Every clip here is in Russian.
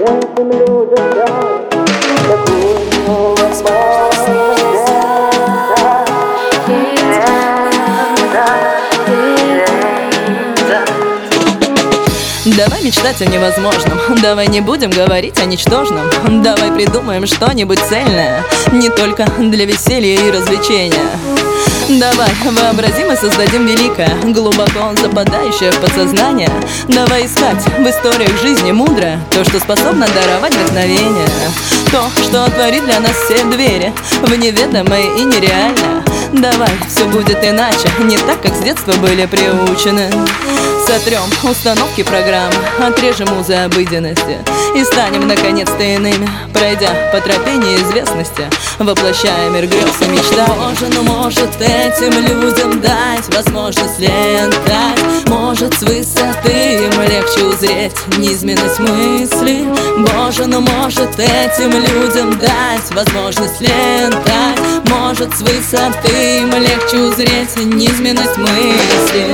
этим людям дать такую возможность. Давай мечтать о невозможном, давай не будем говорить о ничтожном. Давай придумаем что-нибудь цельное, не только для веселья и развлечения. Давай вообразим и создадим великое, глубоко западающее в подсознание. Давай искать в историях жизни мудрое, то, что способно даровать вдохновение. То, что отворит для нас все двери в неведомое и нереальное. Давай, все будет иначе, не так, как с детства были приучены. Сотрем установки программы, отрежем узы обыденности и станем наконец-то иными, пройдя по тропе неизвестности, воплощая мир грез и мечтаний. Боже, ну может этим людям дать возможность летать, может с высоты им легче узреть низменность мысли. Боже, ну может этим людям дать возможность летать, может с высоты им легче узреть низменность мысли.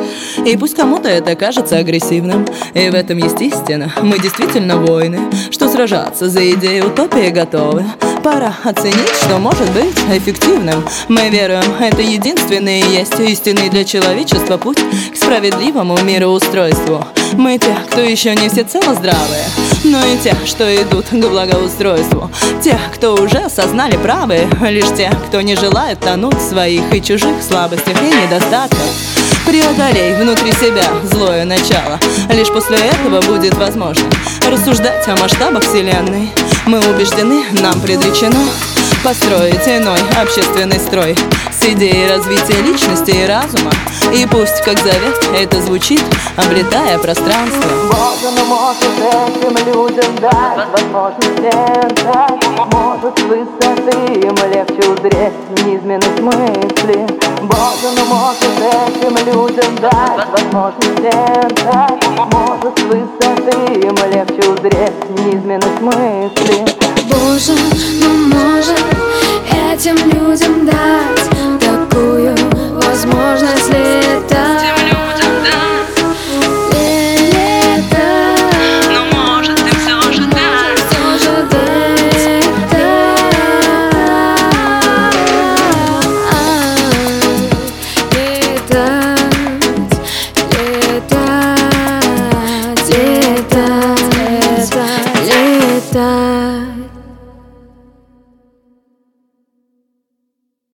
И пусть кому-то это кажется агрессивным, и в этом естественно, мы действительно воины, что сражаться за идею утопии готовы. Пора оценить, что может быть эффективным. Мы веруем, это единственный и есть истинный для человечества путь к справедливому мироустройству. Мы те, кто еще не всецело здравые, но и те, что идут к благоустройству. Те, кто уже осознали правы, лишь те, кто не желает тонуть в своих и чужих слабостях и недостатках. Преодолей внутри себя злое начало. Лишь после этого будет возможно рассуждать о масштабах вселенной. Мы убеждены, нам предречено построить иной общественный строй с идеей развития личности и разума. И пусть, как завет, это звучит, обретая пространство. Боже, ну может этим людям дать возможность летать, может с высоты им легче узреть низменность мысли. Боже, ну может этим людям дать возможность летать, может с высоты им легче узреть низменность мысли. Боже, ну может этим людям дать такую возможность летать. Но может и все же дать. Летать.